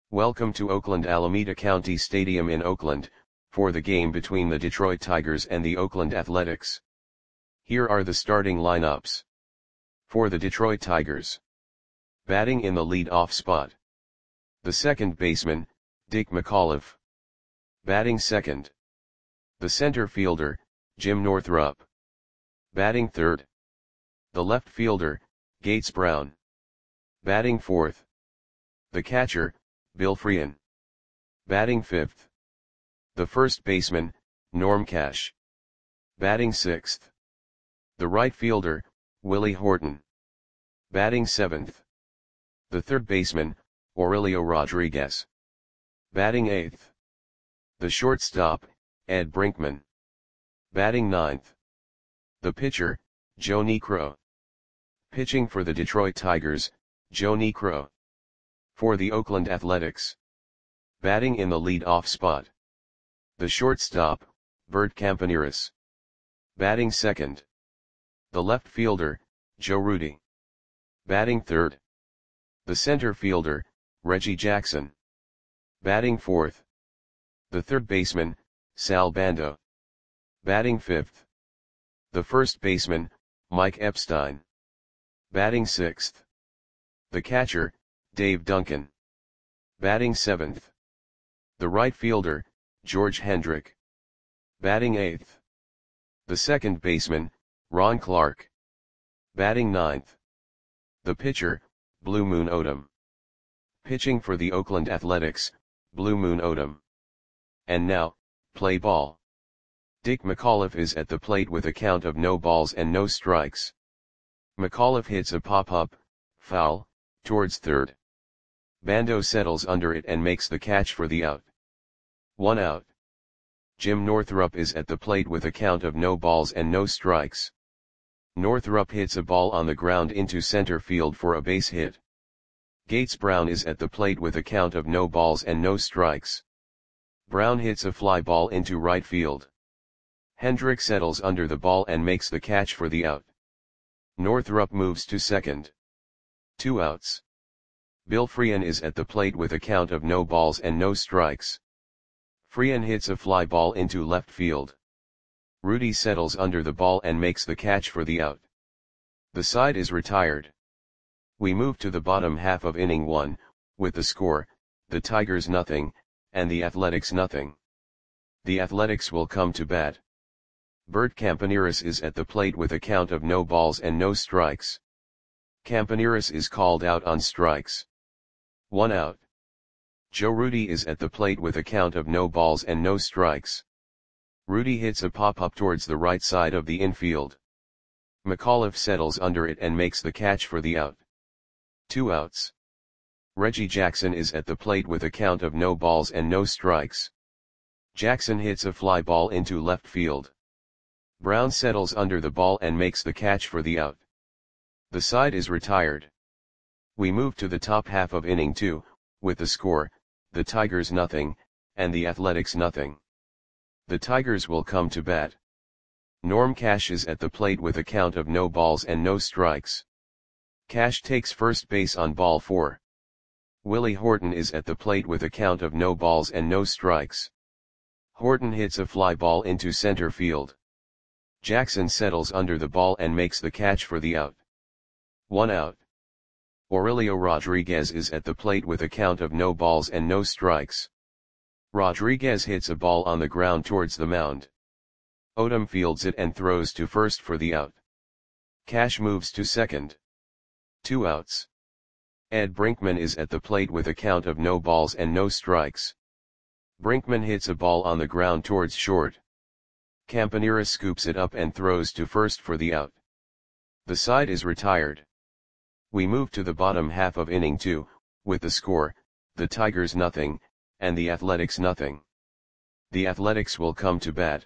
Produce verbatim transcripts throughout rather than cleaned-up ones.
Welcome to Oakland Alameda County Stadium in Oakland, for the game between the Detroit Tigers and the Oakland Athletics. Here are the starting lineups. For the Detroit Tigers. Batting in the lead-off spot. The second baseman, Dick McAuliffe. Batting second. The center fielder, Jim Northrup. Batting third. The left fielder, Gates Brown. Batting fourth. The catcher, Bill Freehan. Batting fifth. The first baseman, Norm Cash. Batting sixth. The right fielder, Willie Horton. Batting seventh. The third baseman, Aurelio Rodriguez. Batting eighth. The shortstop, Ed Brinkman. Batting ninth. The pitcher, Joe Niekro. Pitching for the Detroit Tigers, Joe Niekro. For the Oakland Athletics. Batting in the lead-off spot. The shortstop, Bert Campaneris. Batting second. The left fielder, Joe Rudi. Batting third. The center fielder, Reggie Jackson. Batting fourth. The third baseman, Sal Bando. Batting fifth. The first baseman, Mike Epstein. Batting sixth. The catcher, Dave Duncan. Batting seventh. The right fielder, George Hendrick. Batting eighth. The second baseman, Ron Clark. Batting ninth. The pitcher, Blue Moon Odom. Pitching for the Oakland Athletics, Blue Moon Odom. And now, play ball. Dick McAuliffe is at the plate with a count of no balls and no strikes. McAuliffe hits a pop-up, foul, towards third. Bando settles under it and makes the catch for the out. One out. Jim Northrup is at the plate with a count of no balls and no strikes. Northrup hits a ball on the ground into center field for a base hit. Gates Brown is at the plate with a count of no balls and no strikes. Brown hits a fly ball into right field. Hendrick settles under the ball and makes the catch for the out. Northrup moves to second. Two outs. Bill Freehan is at the plate with a count of no balls and no strikes. Freehan hits a fly ball into left field. Rudi settles under the ball and makes the catch for the out. The side is retired. We move to the bottom half of inning one, with the score, the Tigers nothing, and the Athletics nothing. The Athletics will come to bat. Bert Campaneris is at the plate with a count of no balls and no strikes. Campaneris is called out on strikes. One out. Joe Rudi is at the plate with a count of no balls and no strikes. Rudi hits a pop-up towards the right side of the infield. McAuliffe settles under it and makes the catch for the out. Two outs. Reggie Jackson is at the plate with a count of no balls and no strikes. Jackson hits a fly ball into left field. Brown settles under the ball and makes the catch for the out. The side is retired. We move to the top half of inning two, with the score, the Tigers nothing, and the Athletics nothing. The Tigers will come to bat. Norm Cash is at the plate with a count of no balls and no strikes. Cash takes first base on ball four. Willie Horton is at the plate with a count of no balls and no strikes. Horton hits a fly ball into center field. Jackson settles under the ball and makes the catch for the out. One out. Aurelio Rodriguez is at the plate with a count of no balls and no strikes. Rodriguez hits a ball on the ground towards the mound. Odom fields it and throws to first for the out. Cash moves to second. Two outs. Ed Brinkman is at the plate with a count of no balls and no strikes. Brinkman hits a ball on the ground towards short. Campaneris scoops it up and throws to first for the out. The side is retired. We move to the bottom half of inning two, with the score, the Tigers nothing, and the Athletics nothing. The Athletics will come to bat.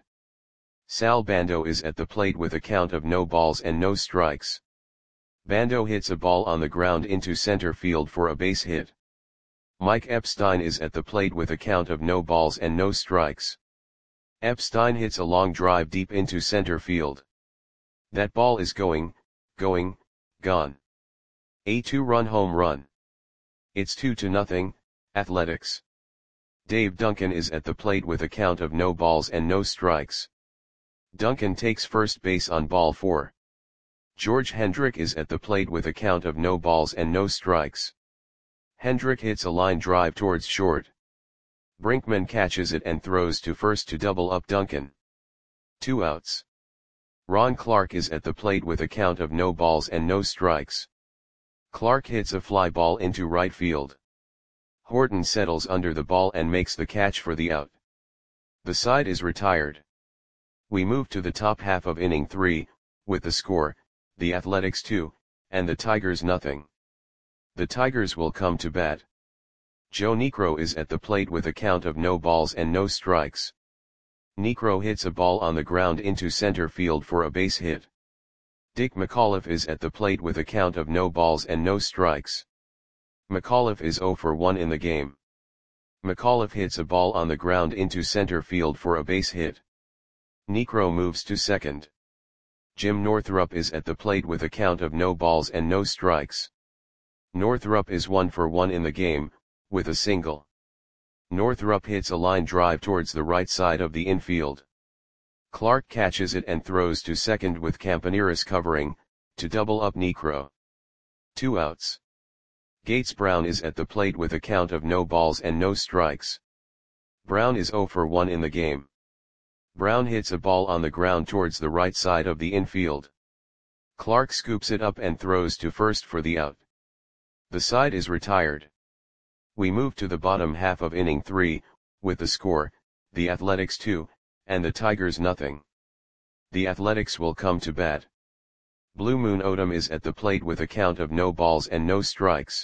Sal Bando is at the plate with a count of no balls and no strikes. Bando hits a ball on the ground into center field for a base hit. Mike Epstein is at the plate with a count of no balls and no strikes. Epstein hits a long drive deep into center field. That ball is going, going, gone. A two-run home run. It's two to nothing, Athletics. Dave Duncan is at the plate with a count of no balls and no strikes. Duncan takes first base on ball four. George Hendrick is at the plate with a count of no balls and no strikes. Hendrick hits a line drive towards short. Brinkman catches it and throws to first to double up Duncan. Two outs. Ron Clark is at the plate with a count of no balls and no strikes. Clark hits a fly ball into right field. Horton settles under the ball and makes the catch for the out. The side is retired. We move to the top half of inning three, with the score, the Athletics two, and the Tigers nothing. The Tigers will come to bat. Joe Niekro is at the plate with a count of no balls and no strikes. Niekro hits a ball on the ground into center field for a base hit. Dick McAuliffe is at the plate with a count of no balls and no strikes. McAuliffe is zero for one in the game. McAuliffe hits a ball on the ground into center field for a base hit. Niekro moves to second. Jim Northrup is at the plate with a count of no balls and no strikes. Northrup is one for one in the game, with a single. Northrup hits a line drive towards the right side of the infield. Clark catches it and throws to second with Campaneris covering, to double up Niekro. Two outs. Gates Brown is at the plate with a count of no balls and no strikes. Brown is zero for one in the game. Brown hits a ball on the ground towards the right side of the infield. Clark scoops it up and throws to first for the out. The side is retired. We move to the bottom half of inning three, with the score, the Athletics two, and the Tigers nothing. The Athletics will come to bat. Blue Moon Odom is at the plate with a count of no balls and no strikes.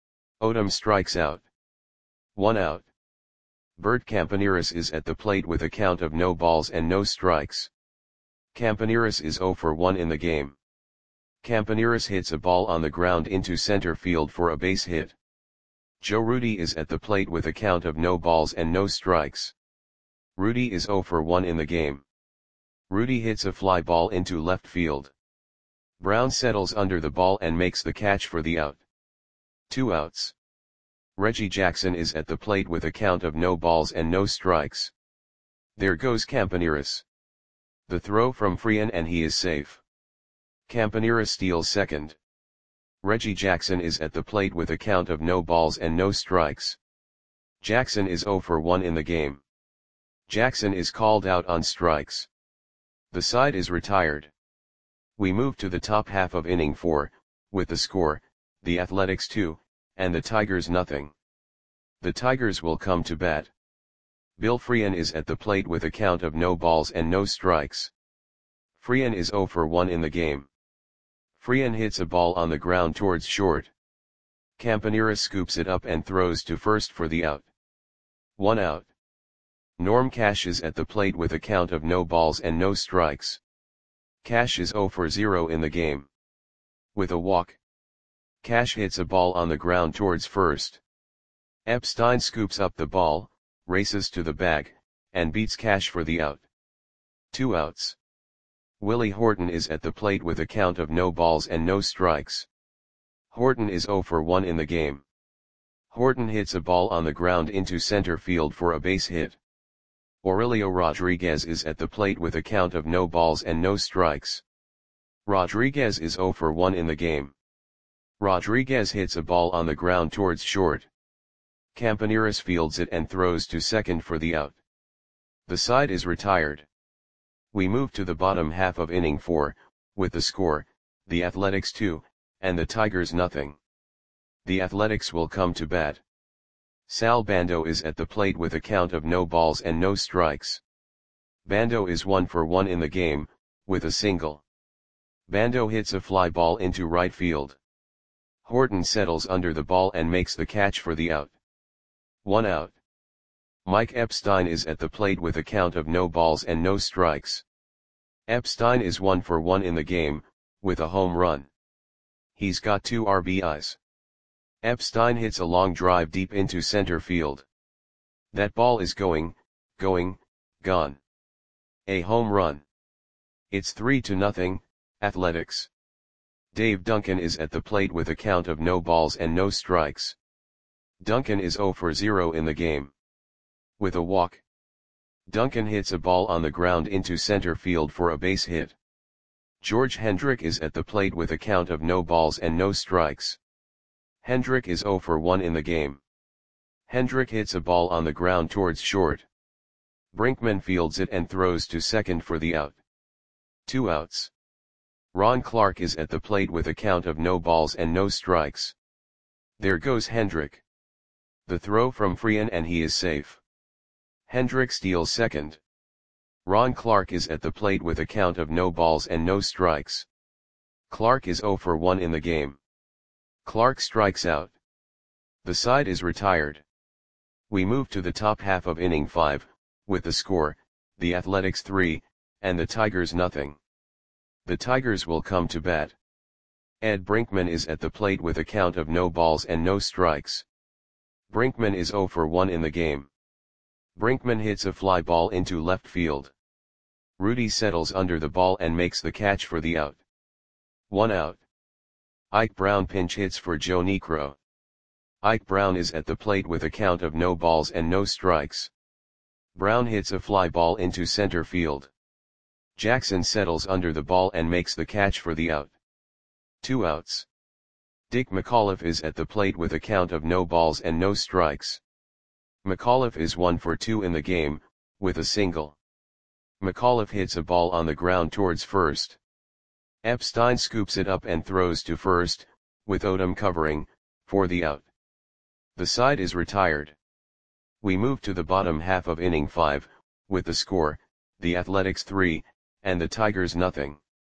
Odom strikes out. One out. Bert Campaneris is at the plate with a count of no balls and no strikes. Campaneris is zero for one in the game. Campaneris hits a ball on the ground into center field for a base hit. Joe Rudi is at the plate with a count of no balls and no strikes. Rudi is zero for one in the game. Rudi hits a fly ball into left field. Brown settles under the ball and makes the catch for the out. Two outs. Reggie Jackson is at the plate with a count of no balls and no strikes. There goes Campaneris. The throw from Freehan and he is safe. Campaneris steals second. Reggie Jackson is at the plate with a count of no balls and no strikes. Jackson is zero for one in the game. Jackson is called out on strikes. The side is retired. We move to the top half of inning four, with the score, the Athletics two, and the Tigers nothing. The Tigers will come to bat. Bill Freehan is at the plate with a count of no balls and no strikes. Freehan is zero for one in the game. Freehan hits a ball on the ground towards short. Campaneris scoops it up and throws to first for the out. One out. Norm Cash is at the plate with a count of no balls and no strikes. Cash is zero for zero in the game. With a walk. Cash hits a ball on the ground towards first. Epstein scoops up the ball, races to the bag, and beats Cash for the out. Two outs. Willie Horton is at the plate with a count of no balls and no strikes. Horton is zero for one in the game. Horton hits a ball on the ground into center field for a base hit. Aurelio Rodriguez is at the plate with a count of no balls and no strikes. Rodriguez is zero for one in the game. Rodriguez hits a ball on the ground towards short. Campaneris fields it and throws to second for the out. The side is retired. We move to the bottom half of inning four, with the score, the Athletics two, and the Tigers nothing. The Athletics will come to bat. Sal Bando is at the plate with a count of no balls and no strikes. Bando is one for one in the game, with a single. Bando hits a fly ball into right field. Horton settles under the ball and makes the catch for the out. One out. Mike Epstein is at the plate with a count of no balls and no strikes. Epstein is one for one in the game, with a home run. He's got two R B Is. Epstein hits a long drive deep into center field. That ball is going, going, gone. A home run. It's three to nothing, Athletics. Dave Duncan is at the plate with a count of no balls and no strikes. Duncan is zero for zero in the game. With a walk, Duncan hits a ball on the ground into center field for a base hit. George Hendrick is at the plate with a count of no balls and no strikes. Hendrick is zero for one in the game. Hendrick hits a ball on the ground towards short. Brinkman fields it and throws to second for the out. Two outs. Ron Clark is at the plate with a count of no balls and no strikes. There goes Hendrick. The throw from Freehan and he is safe. Hendrick steals second. Ron Clark is at the plate with a count of no balls and no strikes. Clark is zero for one in the game. Clark strikes out. The side is retired. We move to the top half of inning five, with the score, the Athletics three, and the Tigers nothing. The Tigers will come to bat. Ed Brinkman is at the plate with a count of no balls and no strikes. Brinkman is zero for one in the game. Brinkman hits a fly ball into left field. Rudy settles under the ball and makes the catch for the out. One out. Ike Brown pinch hits for Joe Niekro. Ike Brown is at the plate with a count of no balls and no strikes. Brown hits a fly ball into center field. Jackson settles under the ball and makes the catch for the out. Two outs. Dick McAuliffe is at the plate with a count of no balls and no strikes. McAuliffe is one for two in the game, with a single. McAuliffe hits a ball on the ground towards first. Epstein scoops it up and throws to first, with Odom covering, for the out. The side is retired. We move to the bottom half of inning five, with the score, the Athletics three, and the Tigers nothing.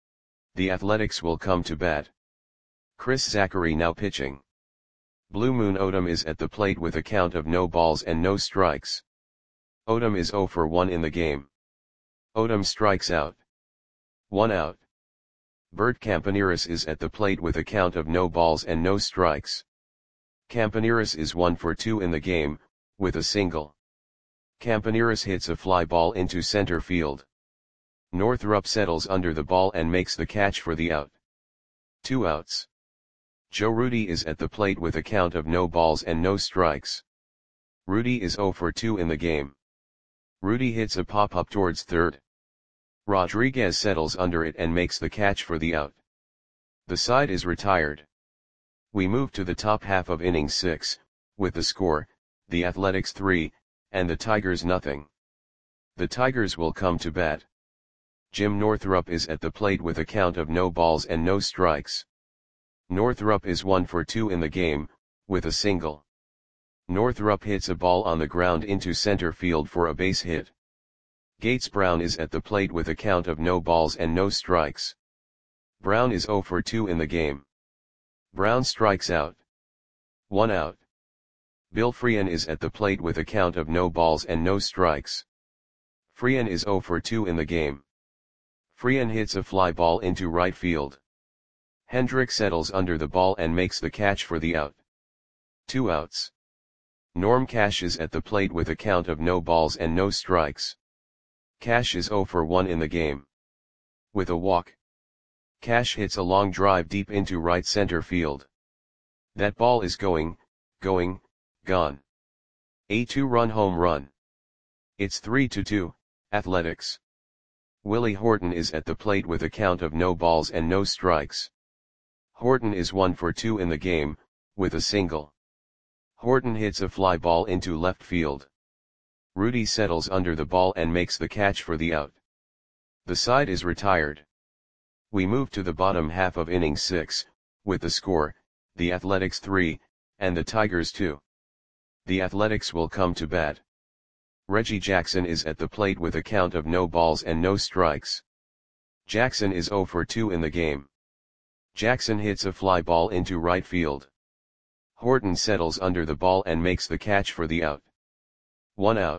The Athletics will come to bat. Chris Zachary now pitching. Blue Moon Odom is at the plate with a count of no balls and no strikes. Odom is zero for one in the game. Odom strikes out. One out. Bert Campaneris is at the plate with a count of no balls and no strikes. Campaneris is one for two in the game, with a single. Campaneris hits a fly ball into center field. Northrup settles under the ball and makes the catch for the out. Two outs. Joe Rudy is at the plate with a count of no balls and no strikes. Rudy is zero for two in the game. Rudy hits a pop-up towards third. Rodriguez settles under it and makes the catch for the out. The side is retired. We move to the top half of inning six, with the score, the Athletics three, and the Tigers nothing. The Tigers will come to bat. Jim Northrup is at the plate with a count of no balls and no strikes. Northrup is one for two in the game, with a single. Northrup hits a ball on the ground into center field for a base hit. Gates Brown is at the plate with a count of no balls and no strikes. Brown is zero for two in the game. Brown strikes out. One out. Bill Freehan is at the plate with a count of no balls and no strikes. Freehan is zero for two in the game. Freehan hits a fly ball into right field. Hendrick settles under the ball and makes the catch for the out. Two outs. Norm Cash is at the plate with a count of no balls and no strikes. Cash is zero for one in the game. With a walk, Cash hits a long drive deep into right center field. That ball is going, going, gone. A two-run home run. It's three to two, Athletics. Willie Horton is at the plate with a count of no balls and no strikes. Horton is one for two in the game, with a single. Horton hits a fly ball into left field. Rudy settles under the ball and makes the catch for the out. The side is retired. We move to the bottom half of inning six, with the score, the Athletics three, and the Tigers two. The Athletics will come to bat. Reggie Jackson is at the plate with a count of no balls and no strikes. Jackson is zero for two in the game. Jackson hits a fly ball into right field. Horton settles under the ball and makes the catch for the out. One out.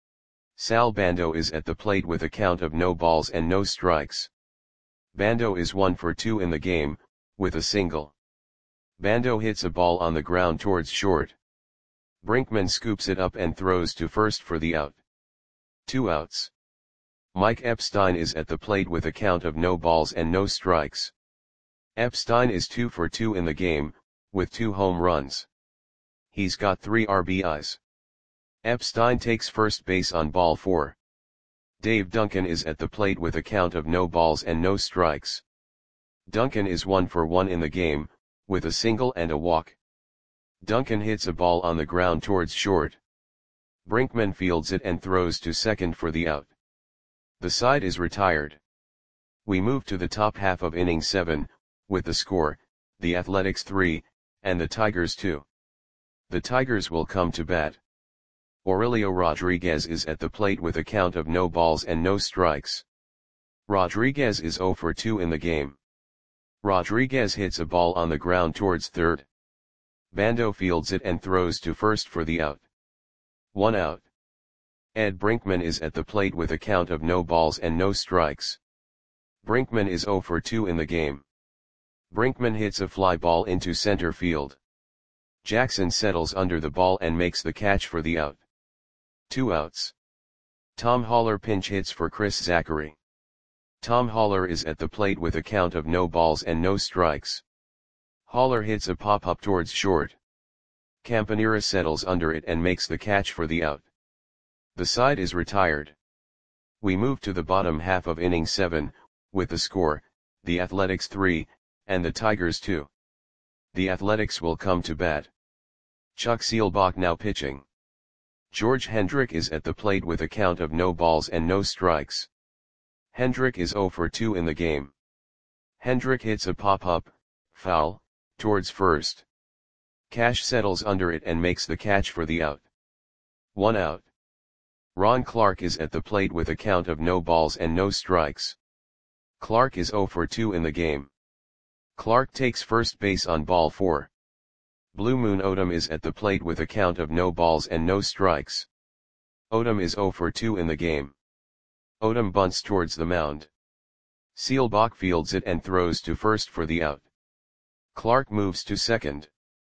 Sal Bando is at the plate with a count of no balls and no strikes. Bando is one for two in the game, with a single. Bando hits a ball on the ground towards short. Brinkman scoops it up and throws to first for the out. Two outs. Mike Epstein is at the plate with a count of no balls and no strikes. Epstein is two for two in the game, with two home runs. He's got three R B Is. Epstein takes first base on ball four. Dave Duncan is at the plate with a count of no balls and no strikes. Duncan is one for one in the game, with a single and a walk. Duncan hits a ball on the ground towards short. Brinkman fields it and throws to second for the out. The side is retired. We move to the top half of inning seven, with the score, the Athletics three, and the Tigers two. The Tigers will come to bat. Aurelio Rodriguez is at the plate with a count of no balls and no strikes. Rodriguez is zero for two in the game. Rodriguez hits a ball on the ground towards third. Bando fields it and throws to first for the out. One out. Ed Brinkman is at the plate with a count of no balls and no strikes. Brinkman is zero for two in the game. Brinkman hits a fly ball into center field. Jackson settles under the ball and makes the catch for the out. Two outs. Tom Haller pinch hits for Chris Zachary. Tom Haller is at the plate with a count of no balls and no strikes. Haller hits a pop-up towards short. Campanera settles under it and makes the catch for the out. The side is retired. We move to the bottom half of inning seven, with the score, the Athletics three, and the Tigers two. The Athletics will come to bat. Chuck Seelbach now pitching. George Hendrick is at the plate with a count of no balls and no strikes. Hendrick is zero for two in the game. Hendrick hits a pop-up, foul, towards first. Cash settles under it and makes the catch for the out. One out. Ron Clark is at the plate with a count of no balls and no strikes. Clark is zero for two in the game. Clark takes first base on ball four. Blue Moon Odom is at the plate with a count of no balls and no strikes. Odom is zero for two in the game. Odom bunts towards the mound. Seelbach fields it and throws to first for the out. Clark moves to second.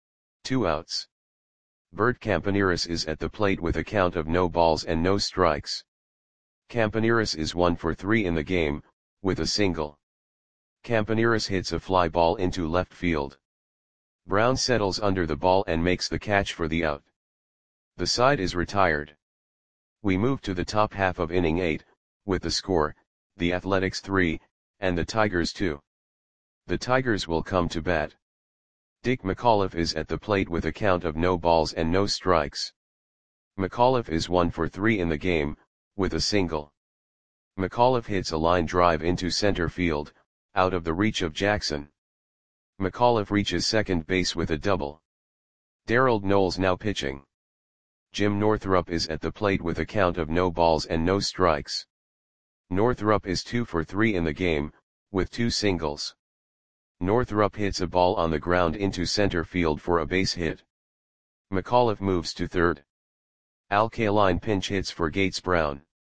Two outs. Bert Campaneris is at the plate with a count of no balls and no strikes. Campaneris is one for three in the game, with a single. Campaneris hits a fly ball into left field. Brown settles under the ball and makes the catch for the out. The side is retired. We move to the top half of inning eight, with the score, the Athletics three, and the Tigers two. The Tigers will come to bat. Dick McAuliffe is at the plate with a count of no balls and no strikes. McAuliffe is one for three in the game, with a single. McAuliffe hits a line drive into center field, out of the reach of Jackson. McAuliffe reaches second base with a double. Darrell Knowles now pitching. Jim Northrup is at the plate with a count of no balls and no strikes. Northrup is two for three in the game, with two singles. Northrup hits a ball on the ground into center field for a base hit. McAuliffe moves to third. Al Kaline pinch hits for Gates Brown.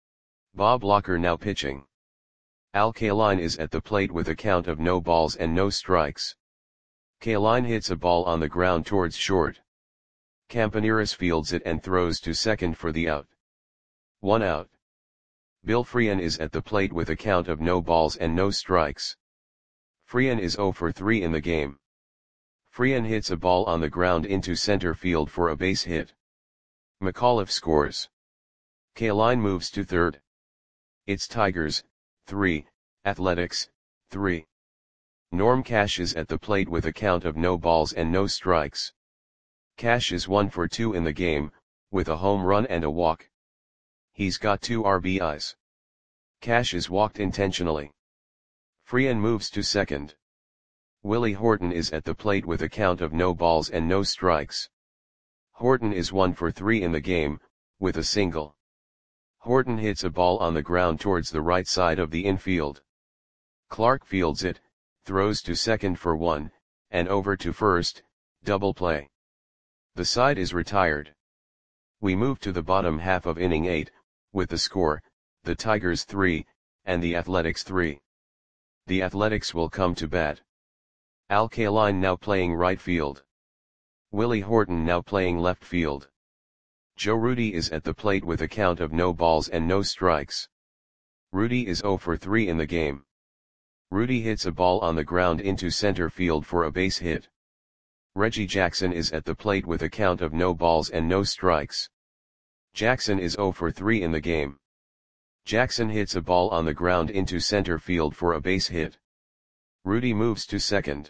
Bob Locker now pitching. Al Kaline is at the plate with a count of no balls and no strikes. Kaline hits a ball on the ground towards short. Campaneris fields it and throws to second for the out. One out. Bill Freehan is at the plate with a count of no balls and no strikes. Freehan is zero for three in the game. Freehan hits a ball on the ground into center field for a base hit. McAuliffe scores. Kaline moves to third. It's Tigers, three, Athletics, three. Norm Cash is at the plate with a count of no balls and no strikes. Cash is one for two in the game, with a home run and a walk. He's got two R B Is. Cash is walked intentionally. Freehan moves to second. Willie Horton is at the plate with a count of no balls and no strikes. Horton is one for three in the game, with a single. Horton hits a ball on the ground towards the right side of the infield. Clark fields it, throws to second for one, and over to first, double play. The side is retired. We move to the bottom half of inning eight, with the score, the Tigers three, and the Athletics three. The Athletics will come to bat. Al Kaline now playing right field. Willie Horton now playing left field. Joe Rudi is at the plate with a count of no balls and no strikes. Rudi is zero for three in the game. Rudi hits a ball on the ground into center field for a base hit. Reggie Jackson is at the plate with a count of no balls and no strikes. Jackson is zero for three in the game. Jackson hits a ball on the ground into center field for a base hit. Rudy moves to second.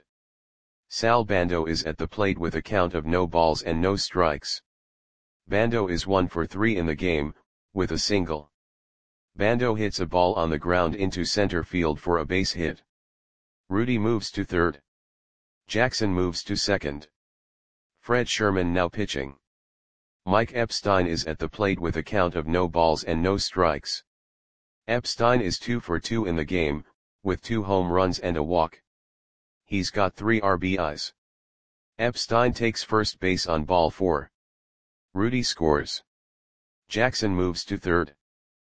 Sal Bando is at the plate with a count of no balls and no strikes. Bando is one for three in the game, with a single. Bando hits a ball on the ground into center field for a base hit. Rudy moves to third. Jackson moves to second. Fred Sherman now pitching. Mike Epstein is at the plate with a count of no balls and no strikes. Epstein is two for two in the game, with two home runs and a walk. He's got three R B Is. Epstein takes first base on ball four. Rudy scores. Jackson moves to third.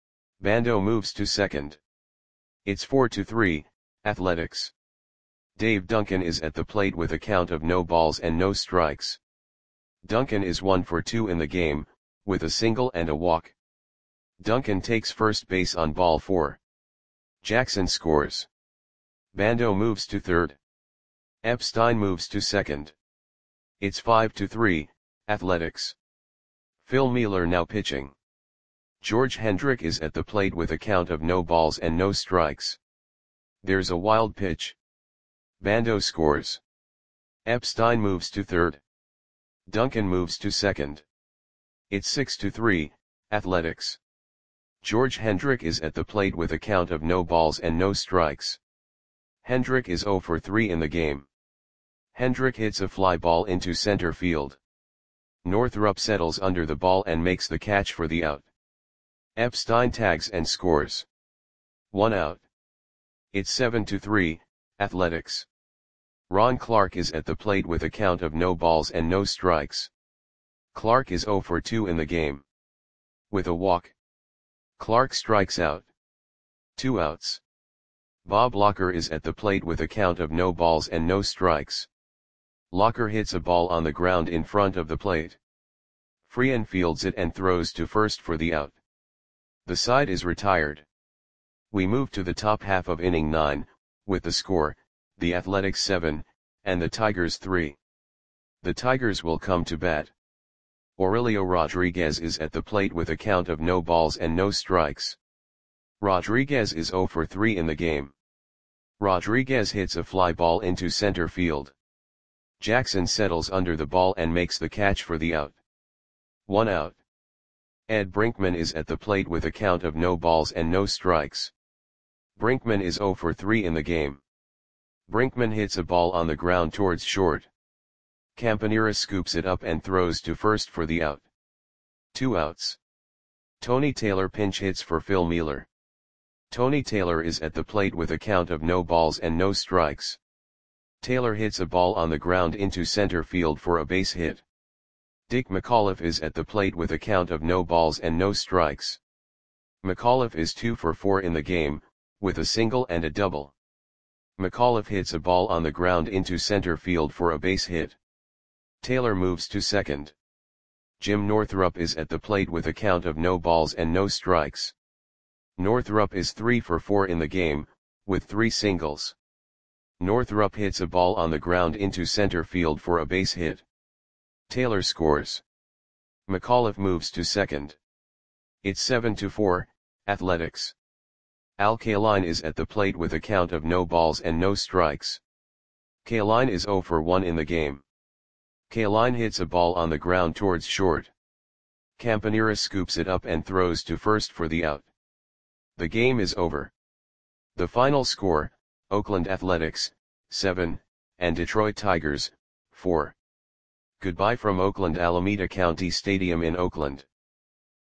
Bando moves to second. It's four to three, Athletics. Dave Duncan is at the plate with a count of no balls and no strikes. Duncan is one for two in the game, with a single and a walk. Duncan takes first base on ball four. Jackson scores. Bando moves to third. Epstein moves to second. It's five to three, Athletics. Phil Mueller now pitching. George Hendrick is at the plate with a count of no balls and no strikes. There's a wild pitch. Bando scores. Epstein moves to third. Duncan moves to second. It's six to three, Athletics. George Hendrick is at the plate with a count of no balls and no strikes. Hendrick is zero for three in the game. Hendrick hits a fly ball into center field. Northrup settles under the ball and makes the catch for the out. Epstein tags and scores. One out. It's seven to three, Athletics. Ron Clark is at the plate with a count of no balls and no strikes. Clark is zero for two in the game. With a walk. Clark strikes out. Two outs. Bob Locker is at the plate with a count of no balls and no strikes. Locker hits a ball on the ground in front of the plate. Freehan fields it and throws to first for the out. The side is retired. We move to the top half of inning nine, with the score, the Athletics seven, and the Tigers three. The Tigers will come to bat. Aurelio Rodriguez is at the plate with a count of no balls and no strikes. Rodriguez is zero for three in the game. Rodriguez hits a fly ball into center field. Jackson settles under the ball and makes the catch for the out. One out. Ed Brinkman is at the plate with a count of no balls and no strikes. Brinkman is zero for three in the game. Brinkman hits a ball on the ground towards short. Campanera scoops it up and throws to first for the out. Two outs. Tony Taylor pinch hits for Phil Mueller. Tony Taylor is at the plate with a count of no balls and no strikes. Taylor hits a ball on the ground into center field for a base hit. Dick McAuliffe is at the plate with a count of no balls and no strikes. McAuliffe is two for four in the game, with a single and a double. McAuliffe hits a ball on the ground into center field for a base hit. Taylor moves to second. Jim Northrup is at the plate with a count of no balls and no strikes. Northrup is three for four in the game, with three singles. Northrup hits a ball on the ground into center field for a base hit. Taylor scores. McAuliffe moves to second. It's seven to four, Athletics. Al Kaline is at the plate with a count of no balls and no strikes. Kaline is zero for one in the game. Kaline hits a ball on the ground towards short. Campanera scoops it up and throws to first for the out. The game is over. The final score, Oakland Athletics, seven, and Detroit Tigers, four. Goodbye from Oakland Alameda County Stadium in Oakland.